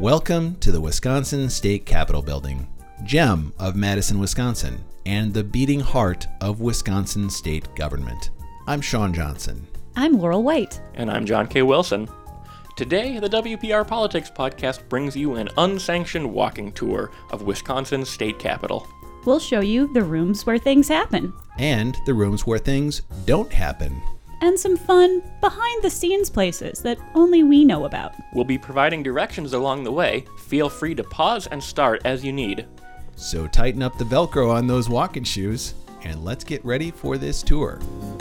Welcome to the Wisconsin State Capitol Building, gem of Madison, Wisconsin, and the beating heart of Wisconsin state government. I'm Sean Johnson. I'm Laurel White. And I'm John K. Wilson. Today, the WPR Politics Podcast brings you an unsanctioned walking tour of Wisconsin's state capitol. We'll show you the rooms where things happen. And the rooms where things don't happen. And some fun, behind-the-scenes places that only we know about. We'll be providing directions along the way. Feel free to pause and start as you need. So tighten up the Velcro on those walking shoes, and let's get ready for this tour.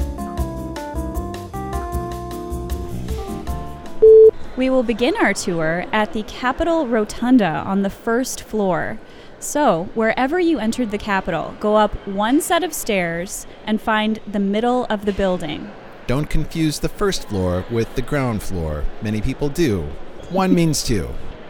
We will begin our tour at the Capitol Rotunda on the first floor. So, wherever you entered the Capitol, go up one set of stairs and find the middle of the building. Don't confuse the first floor with the ground floor. Many people do. One means two.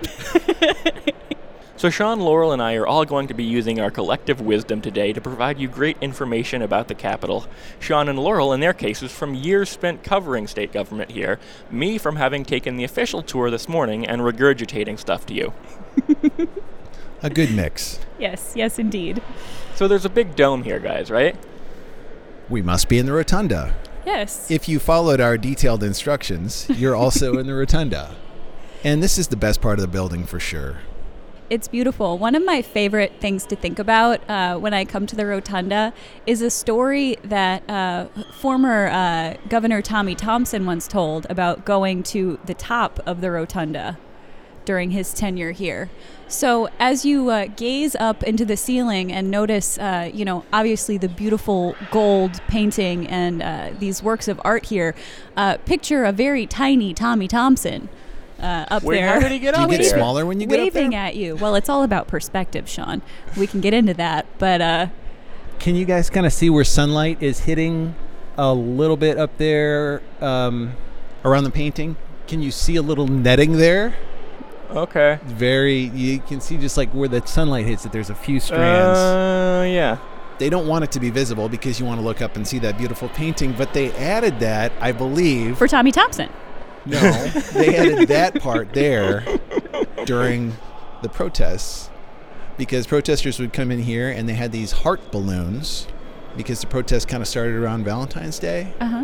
So Sean, Laurel, and I are all going to be using our collective wisdom today to provide you great information about the Capitol. Sean and Laurel, in their cases, from years spent covering state government here. Me from having taken the official tour this morning and regurgitating stuff to you. A good mix. Yes, indeed. So there's a big dome here, guys, right? We must be in the Rotunda. Yes. If you followed our detailed instructions, you're also in the Rotunda. And this is the best part of the building for sure. It's beautiful. One of my favorite things to think about when I come to the Rotunda is a story that former Governor Tommy Thompson once told about going to the top of the Rotunda during his tenure here. So as you gaze up into the ceiling and notice, obviously the beautiful gold painting and these works of art here, picture a very tiny Tommy Thompson up Wait, there. how did he get Do up you get there? smaller when you get up there? Waving at you. Well, it's all about perspective, Sean. We can get into that, but Can you guys kind of see where sunlight is hitting a little bit up there around the painting? Can you see a little netting there? Okay. You can see just like where the sunlight hits it, there's a few strands. Yeah. They don't want it to be visible because you want to look up and see that beautiful painting, but they added that, I believe. for Tommy Thompson. No, they added that part there during the protests because protesters would come in here and they had these heart balloons because the protests kind of started around Valentine's Day. Uh-huh.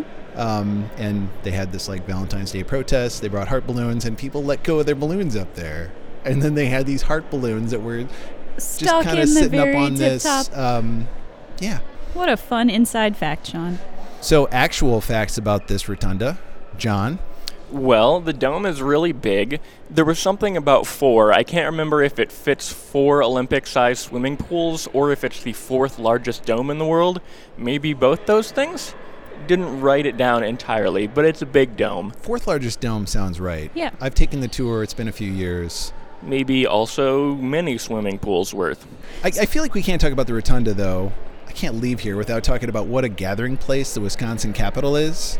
And they had this like Valentine's Day protest. They brought heart balloons and people let go of their balloons up there. And then they had these heart balloons that were just Stuck kind in of the sitting up very on this. tip-top. Yeah. What a fun inside fact, Sean. So actual facts about this rotunda, John. Well, the dome is really big. There was something about 4. I can't remember if it fits 4 Olympic-sized swimming pools or if it's the 4th largest dome in the world. Maybe both those things? Didn't write it down entirely, but it's a big dome. 4th largest dome sounds right. Yeah. I've taken the tour. It's been a few years. Maybe also many swimming pools worth. I feel like we can't talk about the rotunda, though. I can't leave here without talking about what a gathering place the Wisconsin Capitol is.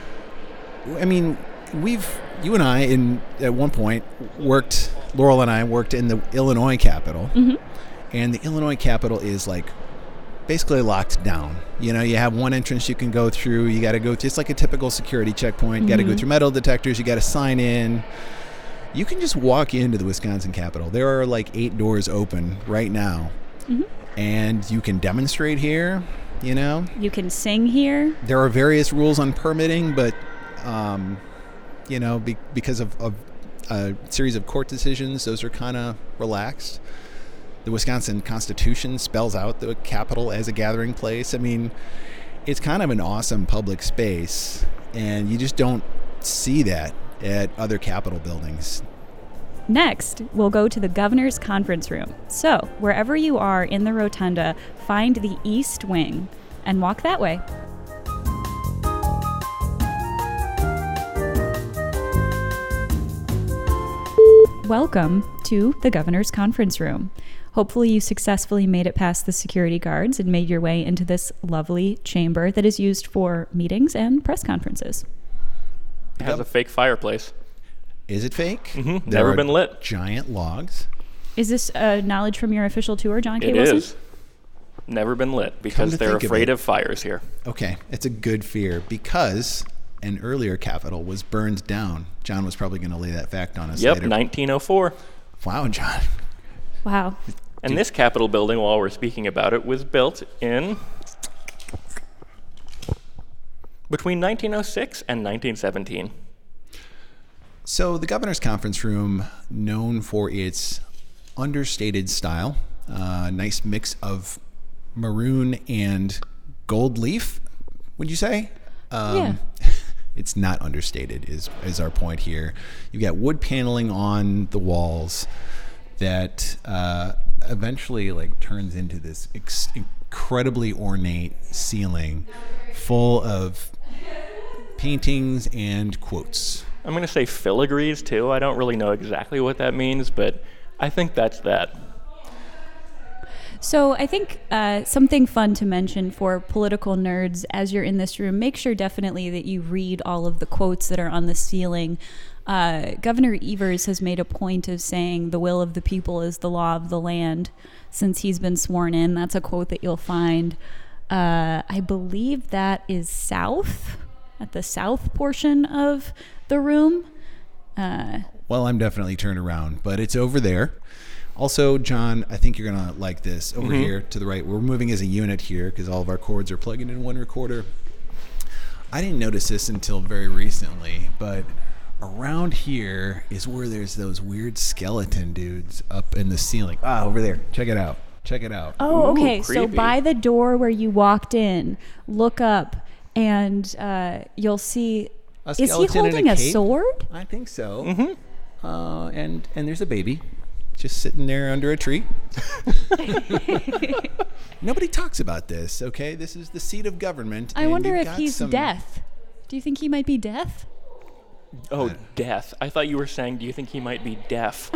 I mean, you and I, at one point, Laurel and I worked in the Illinois Capitol. Mm-hmm. And the Illinois Capitol is like basically locked down. You know, you have one entrance you can go through. You got to go, it's like a typical security checkpoint. You got to go through metal detectors. You got to sign in. You can just walk into the Wisconsin Capitol. There are like 8 doors open right now. Mm-hmm. And you can demonstrate here, you know. You can sing here. There are various rules on permitting, but, because of a series of court decisions, those are kind of relaxed. The Wisconsin Constitution spells out the Capitol as a gathering place. I mean, it's kind of an awesome public space, and you just don't see that at other Capitol buildings. Next, we'll go to the Governor's Conference Room. So, wherever you are in the Rotunda, find the East Wing and walk that way. Welcome to the Governor's Conference Room. Hopefully you successfully made it past the security guards and made your way into this lovely chamber that is used for meetings and press conferences. It has a fake fireplace. Is it fake? Mm-hmm. There Never are been lit. Giant logs. Is this knowledge from your official tour, John K. It Wilson? is. Never been lit Come because to they're think of afraid it. of fires here. Okay, it's a good fear because an earlier Capitol was burned down. John was probably going to lay that fact on us Yep, later. 1904. Wow, John. Wow. And this Capitol building, while we're speaking about it, was built in between 1906 and 1917. So the governor's conference room, known for its understated style, nice mix of maroon and gold leaf, would you say? Yeah. It's not understated is our point here. You've got wood paneling on the walls that eventually like turns into this incredibly ornate ceiling full of paintings and quotes. I'm going to say filigrees, too. I don't really know exactly what that means, but I think that's that. So I think something fun to mention for political nerds as you're in this room, make sure definitely that you read all of the quotes that are on the ceiling. Governor Evers has made a point of saying the will of the people is the law of the land since he's been sworn in. That's a quote that you'll find. I believe that is south, at the south portion of the room. Well, I'm definitely turned around, but it's over there. Also, John, I think you're going to like this. Over here to the right, we're moving as a unit here because all of our cords are plugging in one recorder. I didn't notice this until very recently, but around here is where there's those weird skeleton dudes up in the ceiling. Over there. Check it out. Check it out. Oh, okay. Ooh, So creepy. by the door where you walked in, look up and you'll see. Is he skeleton in a holding a cape? sword? I think so. And there's a baby just sitting there under a tree. Nobody talks about this, okay? This is the seat of government. I and wonder you've if got he's some- death. Do you think he might be death? Oh, death. I thought you were saying, do you think he might be deaf?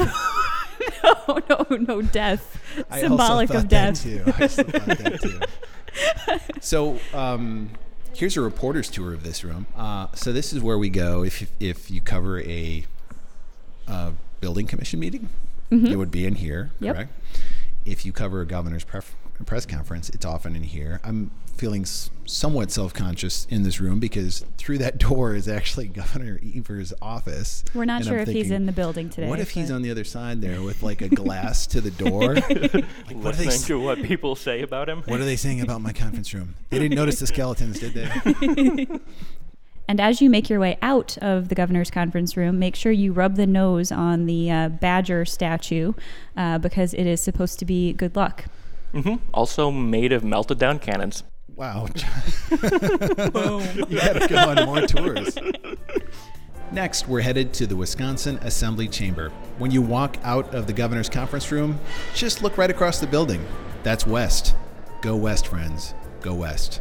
No, death. I Symbolic also of thought that death. too. I also thought that too. So here's a reporter's tour of this room. So this is where we go if you cover a building commission meeting. It would be in here, Yep. correct? If you cover a governor's press conference, it's often in here. I'm feeling somewhat self-conscious in this room because through that door is actually Governor Evers' office. We're not And sure I'm if he's thinking, in the building today. what if he's but- on the other side there with like a glass to the door? Like, what are they Listening to what people say about him? What are they saying about my conference room? They didn't notice the skeletons, did they? And as you make your way out of the governor's conference room, make sure you rub the nose on the badger statue because it is supposed to be good luck. Also made of melted down cannons. Wow. You gotta go on more tours. Next, we're headed to the Wisconsin Assembly Chamber. When you walk out of the governor's conference room, just look right across the building. That's west. Go west, friends. Go west.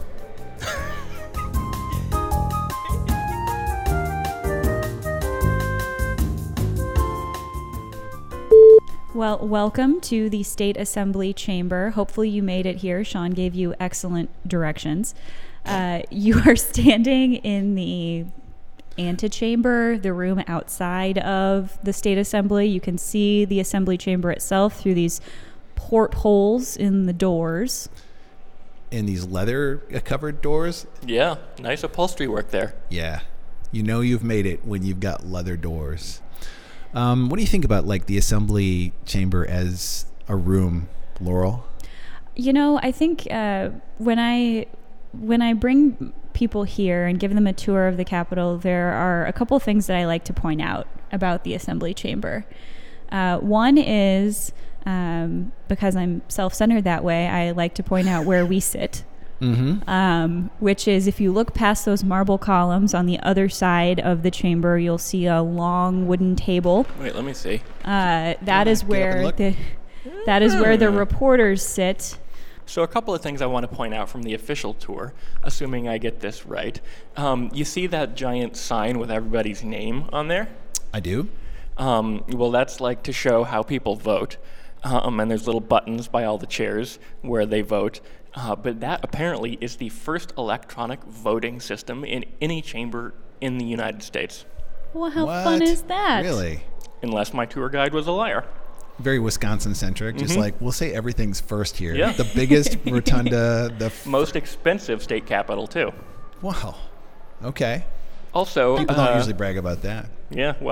Well, welcome to the State Assembly Chamber. Hopefully you made it here. Sean gave you excellent directions. You are standing in the antechamber, the room outside of the State Assembly. You can see the Assembly Chamber itself through these portholes in the doors. And these leather-covered doors, Yeah, nice upholstery work there. yeah, you know you've made it when you've got leather doors. What do you think about like the Assembly Chamber as a room, Laurel? You know, I think when I bring people here and give them a tour of the Capitol, there are a couple things that I like to point out about the Assembly Chamber. One is because I'm self-centered that way, I like to point out where we sit. Which is if you look past those marble columns on the other side of the chamber, you'll see a long wooden table. Wait, let me see. That is Get up and where look. the reporters sit. So a couple of things I want to point out from the official tour, assuming I get this right. You see that giant sign with everybody's name on there? I do. Well, that's like to show how people vote. And there's little buttons by all the chairs where they vote. But that apparently is the first electronic voting system in any chamber in the United States. Well, how What? fun is that? Really? Unless my tour guide was a liar. Very Wisconsin-centric. Just like, we'll say everything's first here. Yeah. The biggest rotunda, Most expensive state capital, too. Wow. Okay. Also, People don't usually brag about that. yeah, well,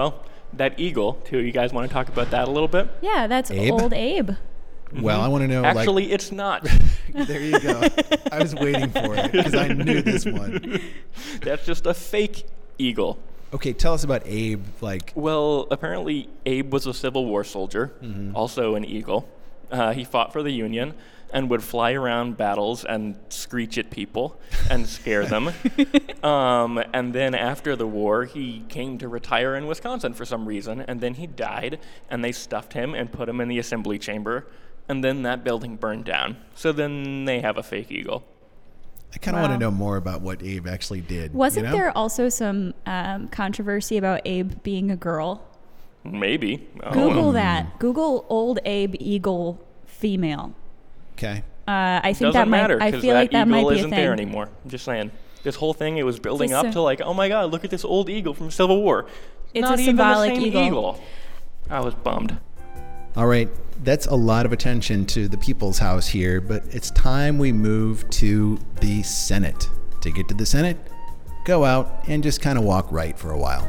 that eagle, too. You guys want to talk about that a little bit? Yeah, that's Abe? old Abe. Well, I want to know. Actually, it's not. There you go. I was waiting for it because I knew this one. That's just a fake eagle. Okay, tell us about Abe. Well, apparently Abe was a Civil War soldier, also an eagle. He fought for the Union and would fly around battles and screech at people and scare them. And then after the war, he came to retire in Wisconsin for some reason, and then he died, and they stuffed him and put him in the assembly chamber, and then that building burned down. So then they have a fake eagle. I kind of want to know more about what Abe actually did. Wasn't there also some controversy about Abe being a girl? Maybe. Google that. Google old Abe eagle female. Okay. I think Doesn't that might. matter, I 'cause feel like that might eagle be a isn't thing. there anymore. I'm just saying. This whole thing, it was building Just up to like, oh my God, look at this old eagle from Civil War. It's Not a even the symbolic same eagle. I was bummed. All right. That's a lot of attention to the people's house here, but it's time we move to the Senate. To get to the Senate, go out and just kind of walk right for a while.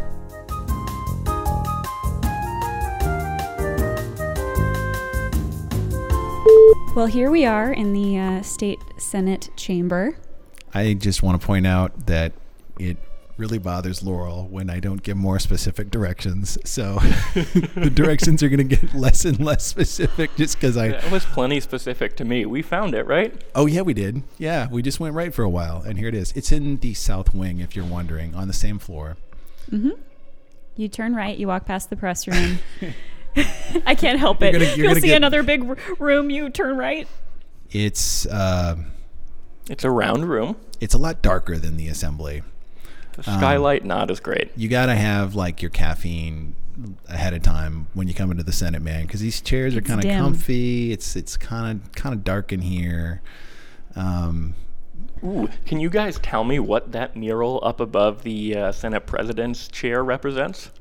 Well, here we are in the state Senate chamber. I just want to point out that it really bothers Laurel when I don't give more specific directions. So the directions are going to get less and less specific just because That was plenty specific to me. We found it, right? Oh, yeah, we did. Yeah, we just went right for a while. And here it is. It's in the south wing, if you're wondering, on the same floor. Mm-hmm. You turn right, you walk past the press room. I can't help it. You'll see another big room, you turn right. It's a round room. It's a lot darker than the assembly. The skylight, not as great. You got to have like your caffeine ahead of time when you come into the Senate, man, because these chairs are kind of comfy. It's kind of dark in here. Ooh, can you guys tell me what that mural up above the Senate President's chair represents?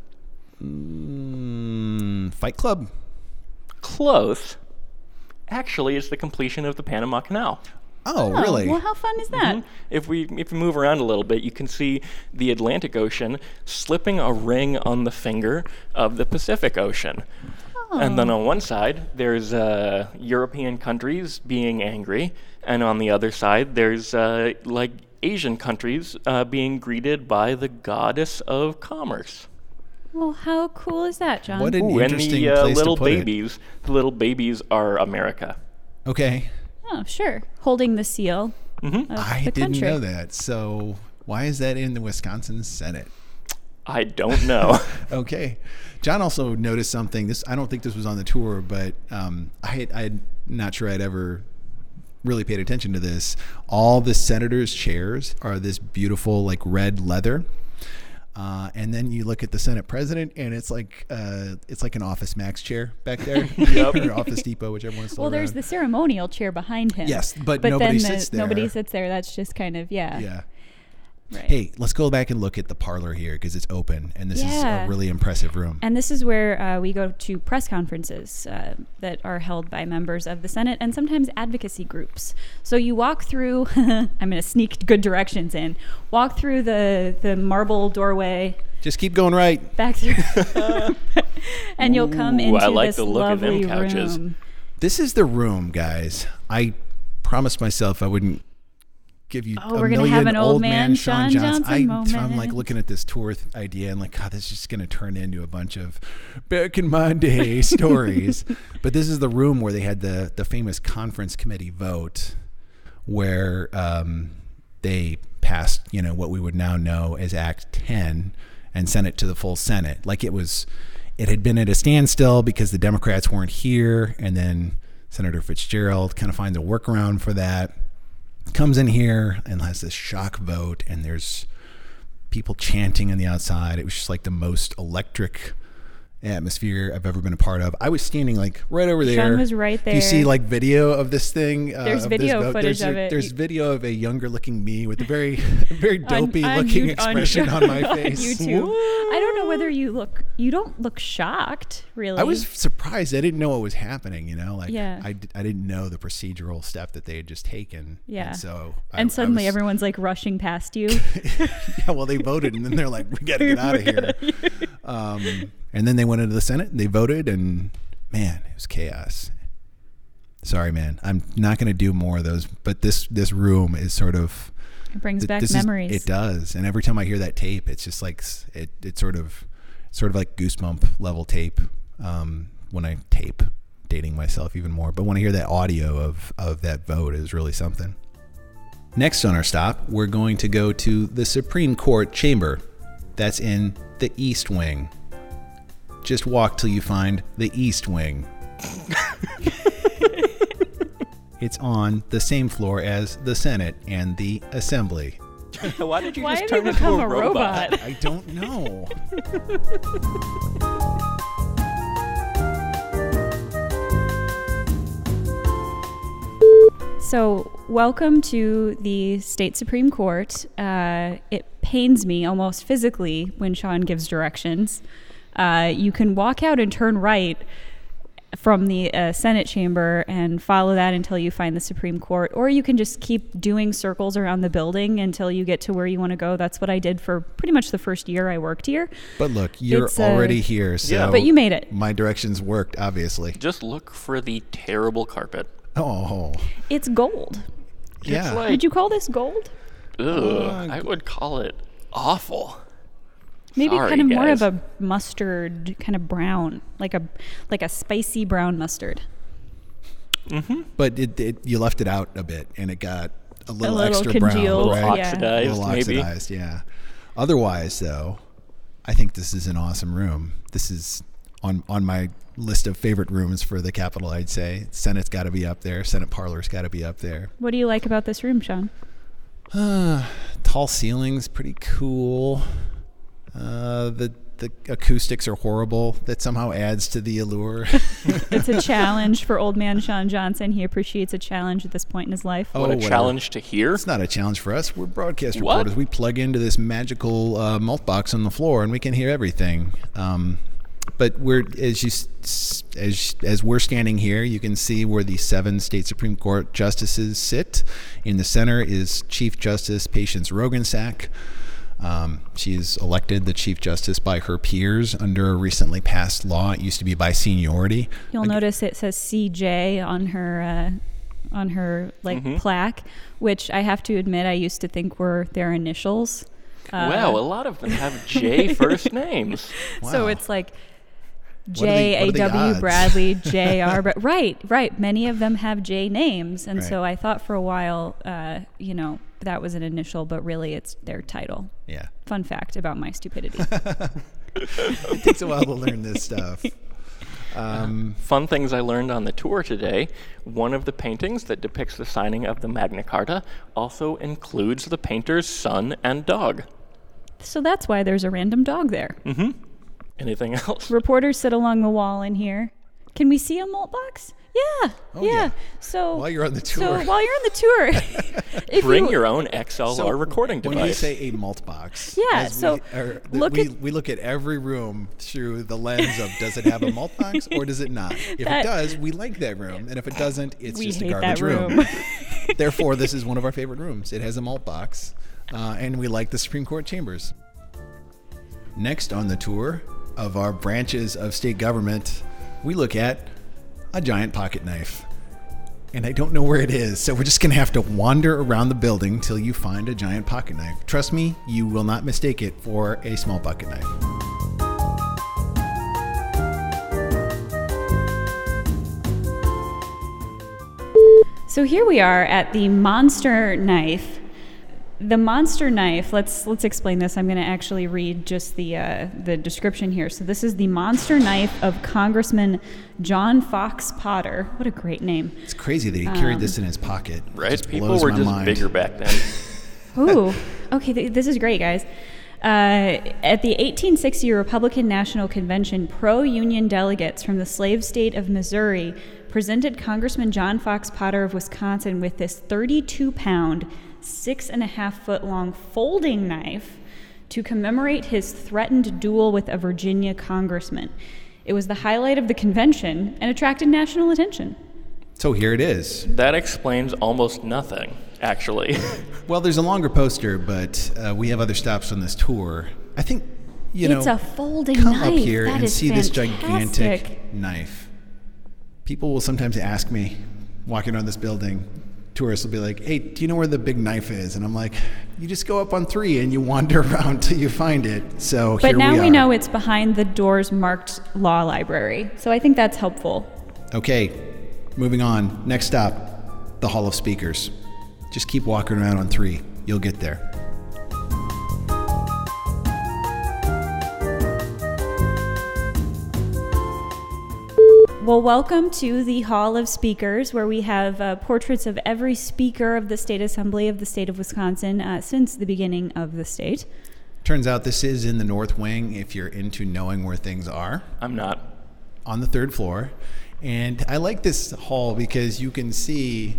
Fight Club. Close. Actually, it's the completion of the Panama Canal. Oh, really? Well, how fun is that? Mm-hmm. If we move around a little bit, you can see the Atlantic Ocean slipping a ring on the finger of the Pacific Ocean. Oh. And then on one side, there's European countries being angry, and on the other side, there's like Asian countries being greeted by the goddess of commerce. Well, how cool is that, John? What an interesting place little to put babies, the little babies are America. Okay. Oh, sure. Holding the seal of the I didn't country. know that. So why is that in the Wisconsin Senate? I don't know. Okay. John also noticed something. I don't think this was on the tour, but I'm not sure I'd ever really paid attention to this. All the senators' chairs are this beautiful like red leather. And then you look at the Senate president, and it's like an Office Max chair back there, or Office Depot, whichever one's still around. Well, there's the ceremonial chair behind him. Yes, but nobody sits there. Nobody sits there. That's just kind of Yeah. Right. Hey, let's go back and look at the parlor here because it's open, and this is a really impressive room. And this is where we go to press conferences that are held by members of the Senate and sometimes advocacy groups. So you walk through, I'm going to sneak good directions in, walk through the marble doorway. Just keep going right. Back through. And you'll come into I like this the look of them lovely couches. room. This is the room, guys. I promised myself I wouldn't give you a we're gonna million have an old man Shawn Johnson moment. I'm like looking at this tour idea and like, God, this is just going to turn into a bunch of back in my day stories. But this is the room where they had the famous conference committee vote where they passed, what we would now know as Act 10 and sent it to the full Senate. Like it had been at a standstill because the Democrats weren't here. And then Senator Fitzgerald kind of finds a workaround for that. Comes in here and has this shock vote, and there's people chanting on the outside. It was just like the most electric atmosphere I've ever been a part of. I was standing like right over there. Shawn was right there. If you see like video of this thing, there's video footage of it. There's video of a younger looking me with a very, very dopey looking expression on my face. YouTube. I don't know whether you don't look shocked, really. I was surprised. I didn't know what was happening, Yeah. I didn't know the procedural step that they had just taken. Yeah. And so suddenly everyone's like rushing past you. Yeah, well, they voted and then they're like, we got to get out of here. And then they went into the Senate and they voted, and man, it was chaos. Sorry, man. I'm not going to do more of those, but this room is sort of... It brings back memories. It does. And every time I hear that tape, it's just like, it's sort of like goosebump level tape when I tape, dating myself even more. But when I hear that audio of that vote, is really something. Next on our stop, we're going to go to the Supreme Court chamber. That's in the East Wing. Just walk till you find the East Wing. It's on the same floor as the Senate and the Assembly. Why did you Why just have turn you into become a a robot? robot? I don't know. So, welcome to the state Supreme Court. It pains me almost physically when Sean gives directions. You can walk out and turn right from the Senate chamber and follow that until you find the Supreme Court, or you can just keep doing circles around the building until you get to where you want to go. That's what I did for pretty much the first year I worked here. But look, you're It's, already here, so Yeah. But you made it. my directions worked, obviously. Just look for the terrible carpet. Oh, It's gold. yeah. It's like, Would you call this gold? I would call it awful. Maybe Sorry, kind of more guys. of a mustard, kind of brown, like a spicy brown mustard. But you left it out a bit, and it got a little extra congealed, brown, right? yeah. A Oxidized, little maybe. oxidized, yeah. Otherwise, though, I think this is an awesome room. This is on my list of favorite rooms for the Capitol, I'd say. Senate's got to be up there. Senate parlor's got to be up there. What do you like about this room, Sean? Tall ceilings, pretty cool. The acoustics are horrible. That somehow adds to the allure. It's a challenge for old man Sean Johnson. He appreciates a challenge at this point in his life. What a whatever. challenge to hear. It's not a challenge for us. We're broadcast What? reporters. We plug into this magical malt box on the floor, and we can hear everything. But we're as we're standing here, you can see where the 7 state Supreme Court justices sit. In the center is Chief Justice Patience Roggensack. She is elected the Chief Justice by her peers under a recently passed law. It used to be by seniority. You'll notice it says CJ on her plaque, which I have to admit I used to think were their initials. Wow, a lot of them have J first names. So Wow. it's like What are the J.A.W. odds? Bradley, J.R. But right. Many of them have J names. And so Right. I thought for a while, that was an initial, but really it's their title. Yeah. Fun fact about my stupidity. It takes a while to learn this stuff. Fun things I learned on the tour today. One of the paintings that depicts the signing of the Magna Carta also includes the painter's son and dog. So that's why there's a random dog there. Anything else? Reporters sit along the wall in here. Can we see a malt box? Yeah. yeah. So While you're on the tour. So while you're on the tour, if Bring you, your own XLR recording device. When we say a malt box, Yeah, as so we look at every room through the lens of does it have a malt box or does it not? If That- it does, we like that room, and if it doesn't, it's we just a hate garbage that room. Therefore, this is one of our favorite rooms. It has a malt box, and we like the Supreme Court chambers. Next on the tour of our branches of state government, we look at a giant pocket knife. And I don't know where it is, so we're just going to have to wander around the building till you find a giant pocket knife. Trust me, you will not mistake it for a small pocket knife. So here we are at the monster knife. The monster knife. Let's explain this. I'm going to actually read just the description here. So this is the monster knife of Congressman John Fox Potter. What a great name. It's crazy that he carried this in his pocket. It Right? just People blows were my just mind. bigger back then. Ooh. Okay, this is great, guys. At the 1860 Republican National Convention, pro-union delegates from the slave state of Missouri presented Congressman John Fox Potter of Wisconsin with this 32-pound, 6.5-foot-long folding knife to commemorate his threatened duel with a Virginia congressman. It was the highlight of the convention and attracted national attention. So here it is. That explains almost nothing, actually. Well, there's a longer poster, but we have other stops on this tour. I think It's a folding come knife. up here That and is see this fantastic. gigantic knife. People will sometimes ask me, walking around this building, tourists will be like, hey, do you know where the big knife is? And I'm like, you just go up on 3 and you wander around till you find it. So But here now we are. we know it's behind the doors marked law library. So I think that's helpful. Okay, moving on. Next stop, the Hall of Speakers. Just keep walking around on 3. You'll get there. Well, welcome to the Hall of Speakers, where we have portraits of every speaker of the State Assembly of the state of Wisconsin since the beginning of the state. Turns out this is in the North Wing if you're into knowing where things are. I'm not. On the 3rd floor. And I like this hall because you can see,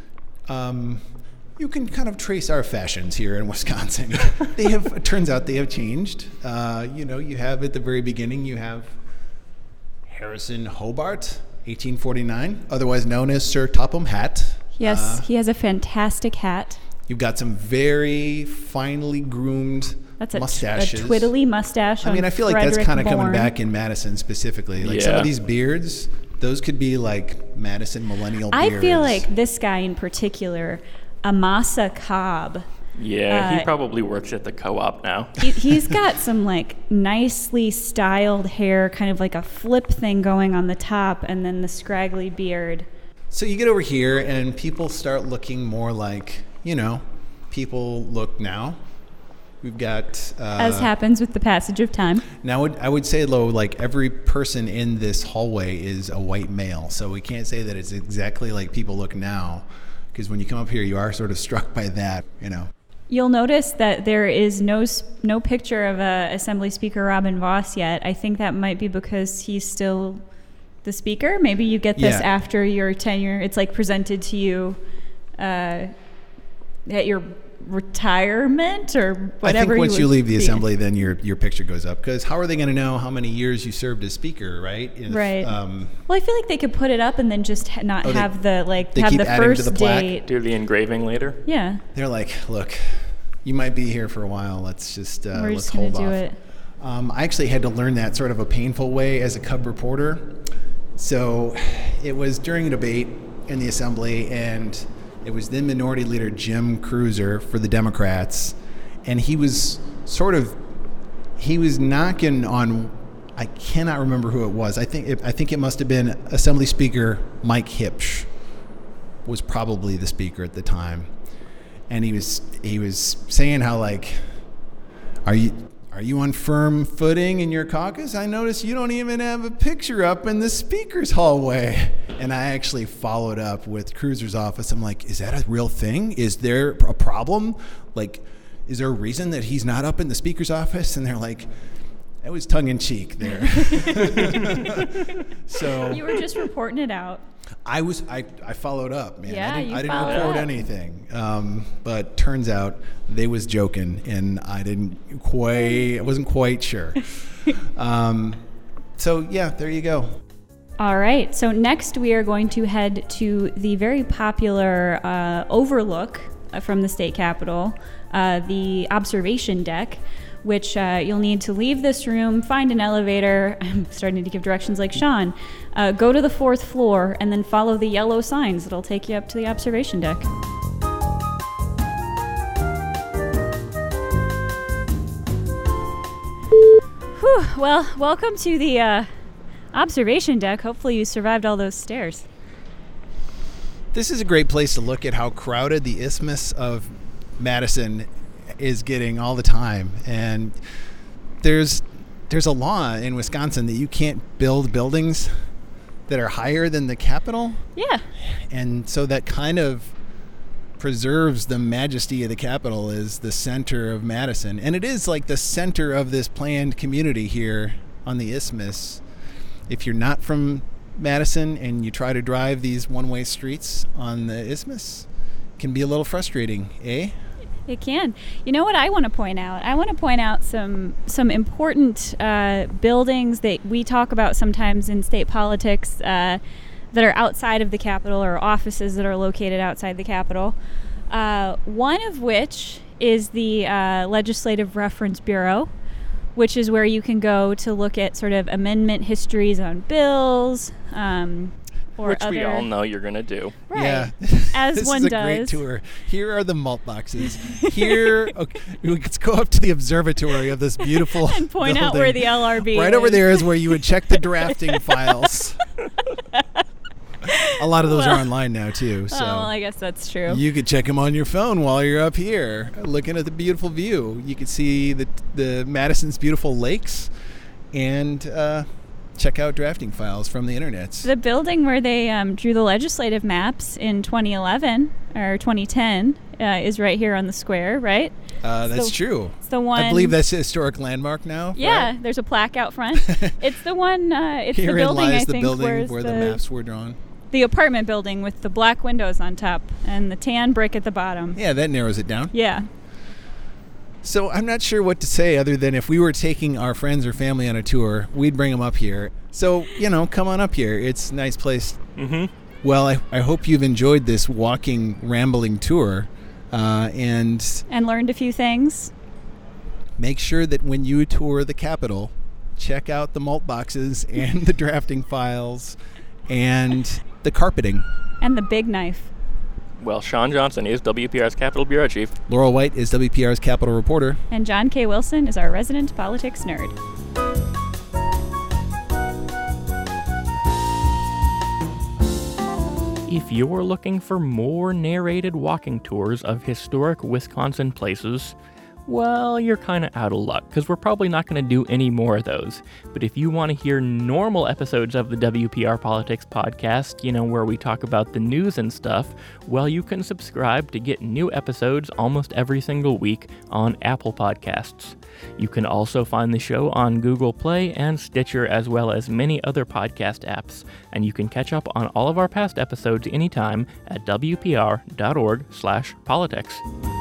you can kind of trace our fashions here in Wisconsin. It turns out they have changed. You have at the very beginning, you have Harrison Hobart, 1849, otherwise known as Sir Topham Hatt. Yes, he has a fantastic hat. You've got some very finely groomed That's mustaches. a twiddly mustache. I mean, I feel like that's Frederick kind of coming Bourne. back in Madison specifically. Like some Yeah. of these beards, those could be like Madison millennial beards. I feel like this guy in particular, Amasa Cobb. Yeah, he probably works at the co-op now. He's got some like nicely styled hair, kind of like a flip thing going on the top, and then the scraggly beard. So you get over here and people start looking more like, people look now. We've got... As happens with the passage of time. Now, I would say, though, like every person in this hallway is a white male. So we can't say that it's exactly like people look now. Because when you come up here, you are sort of struck by that, You'll notice that there is no picture of Assembly Speaker Robin Voss yet. I think that might be because he's still the speaker. Maybe you get this Yeah. after your tenure. It's like presented to you at your retirement or whatever. I think once you leave the be. assembly, then your picture goes up. Because how are they going to know how many years you served as speaker, right? Right. Well, I feel like they could put it up and then just not they have the keep have the adding to first the plaque? date. Do the engraving later. Yeah. They're like, look, you might be here for a while. Let's just We're let's just gonna hold do off. it. I actually had to learn that sort of a painful way as a Cub reporter. So it was during a debate in the assembly, and it was then Minority Leader Jim Cruiser for the Democrats, and he was knocking on, I cannot remember who it was. I think it must have been Assembly Speaker Mike Hipsch was probably the speaker at the time, and he was saying how like, are you on firm footing in your caucus? I notice you don't even have a picture up in the speaker's hallway. And I actually followed up with Cruiser's office. I'm like, is that a real thing? Is there a problem? Like, is there a reason that he's not up in the speaker's office? And they're like, it was tongue in cheek there. So You were just reporting it out. I followed up, man. Yeah, I you didn't followed report up. anything. But turns out they was joking, and I wasn't quite sure. So yeah, there you go. All right. So next we are going to head to the very popular overlook from the state capitol, the observation deck, which you'll need to leave this room, find an elevator. I'm starting to give directions like Sean. Go to the 4th floor and then follow the yellow signs that'll take you up to the observation deck. Whew, well, welcome to the observation deck. Hopefully you survived all those stairs. This is a great place to look at how crowded the Isthmus of Madison is getting all the time. And there's a law in Wisconsin that you can't build buildings that are higher than the Capitol. Yeah. And so that kind of preserves the majesty of the Capitol as the center of Madison. And it is like the center of this planned community here on the Isthmus. If you're not from Madison and you try to drive these one-way streets on the Isthmus, it can be a little frustrating, eh? It can. You know what I want to point out? I want to point out some important buildings that we talk about sometimes in state politics that are outside of the Capitol, or offices that are located outside the Capitol. One of which is the Legislative Reference Bureau, which is where you can go to look at sort of amendment histories on bills, or which other. we all know you're going to do. Right. Yeah. As this one is a does. great tour. Here are the malt boxes. Here, okay, let's go up to the observatory of this beautiful And point out building. where the LRB Right is. over there is where you would check the drafting files. A lot of those are online now too. So Oh, well, I guess that's true. you could check them on your phone while you're up here, looking at the beautiful view. You could see the Madison's beautiful lakes, and check out drafting files from the internet. The building where they drew the legislative maps in 2011 or 2010 is right here on the square, right? That's So- true. It's the one. I believe that's a historic landmark now. Yeah, right? there's a plaque out front. It's the one. It's the Herein building, lies I the think, building where the maps were drawn. the apartment building with the black windows on top and the tan brick at the bottom. Yeah, that narrows it down. Yeah. So I'm not sure what to say other than if we were taking our friends or family on a tour, we'd bring them up here. So, come on up here. It's a nice place. Mm-hmm. Well, I hope you've enjoyed this walking, rambling tour. And learned a few things. make sure that when you tour the Capitol, check out the malt boxes and the drafting files and the carpeting. And the big knife. Well, Sean Johnson is WPR's Capitol Bureau Chief. Laurel White is WPR's Capitol reporter. And John K. Wilson is our resident politics nerd. If you're looking for more narrated walking tours of historic Wisconsin places, well, you're kind of out of luck, because we're probably not going to do any more of those. But if you want to hear normal episodes of the WPR Politics podcast, where we talk about the news and stuff, well, you can subscribe to get new episodes almost every single week on Apple Podcasts. You can also find the show on Google Play and Stitcher, as well as many other podcast apps. And you can catch up on all of our past episodes anytime at wpr.org/politics.